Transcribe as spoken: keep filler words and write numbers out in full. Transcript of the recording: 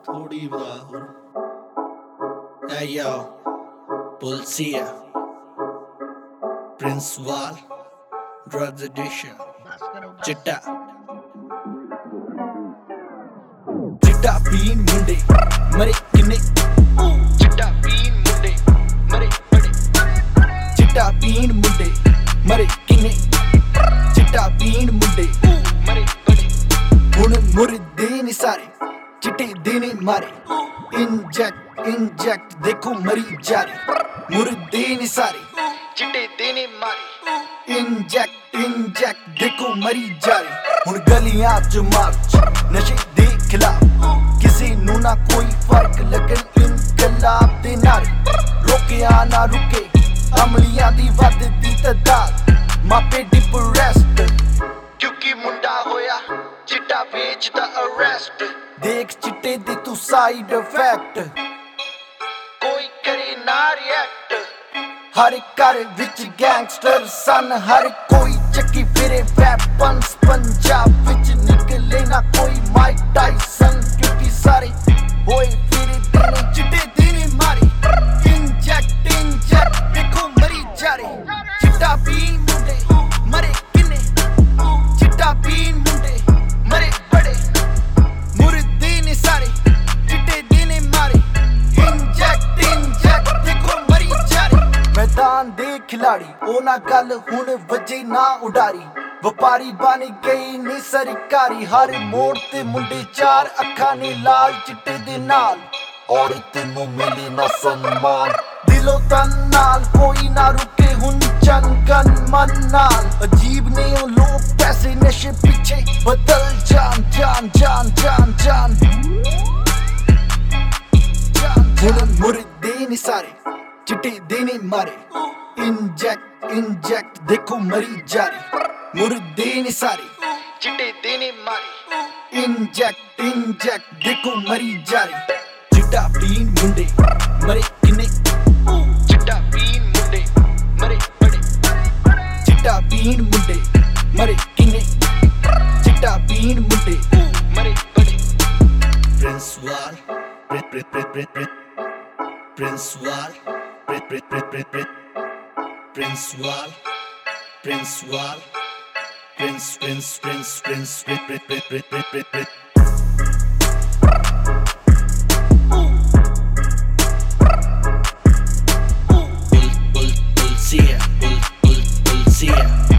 ਥੋੜੀ ਵਧਾ ਹੋਰ। Hey yo, Pulsia, Prince Wal, Drugs Edition, Chitta, Chitta Bean Munde, Mare Kine, Chitta Bean Munde, Mare Pade, Chitta Bean Munde, Mare Kine, Chitta Bean Munde, Mare Pade, Hun Murde ni sare, Chitte dene mare, Inject inject देखो मरी जारी मुर्दे ने सारे चिट्टे देने मारे inject inject देखो मरी जारी हुण गलियां च मार्च नशे दे खिलाफ किसी नू ना कोई फर्क लगन इनकलाब दे नारे रोकिया ना रुके अमलियां दी वधदी तदाद मापे डिप्रेस्ड क्योंकि मुंडा होया चिट्टा बेचदा अरेस्ट देख चिट्टे दे तू साइड इफेक्ट कोई करे ना रिएक्ट हर घर विच गैंगस्टर सन हर कोई चक्की फिरे वेपन्स पंजाब विच निकले ना कोई माइक टाइसन क्योंकि सारे होए फिरे दिने चिट्टे दिने मारे इंजेक्ट इंजेक्ट देखो मरी जारे चिट्टा पीन मुंडे मरे किने चिट्टा पीन मुंडे मरे बड़े मुर्दे ने सारे चिट्टे दिने मारे मैदान दे खिलाड़ी ओ ना गल हुण वजे ना उडारी व्यापारी बन गई नी सरकारी हर मोड़ ते मुंडे चार अखा ने लाल चिट्टे दे नाल औरत नू मिले ना सम्मान दिलो तन नाल कोई ना रुके हुण चन गन मन नाल अजीब ने ओ लोग पैसे नशे पीछे बदल जान जान जान जान जान हुण मुर्दे ने सारे चिट्टे देने मारे इंजेक्ट इंजेक्ट देखो मरी जारी मुर्दे ने सारे चिट्टे देने मारे इंजेक्ट इंजेक्ट देखो मरी जारी चिट्टा पीन मुंडे मरे किने चिट्टा पीन मुंडे मरे बड़े चिट्टा पीन मुंडे मरे किने चिट्टा पीन मुंडे मरे बड़े Prince Wal Prince Prince Prince Prince Wal Prince Wal, Prince Wal, Prince, Prince, Prince, Prince, Prince, Prince, Prince, Prince, Prince. Pulsia, Pulsia.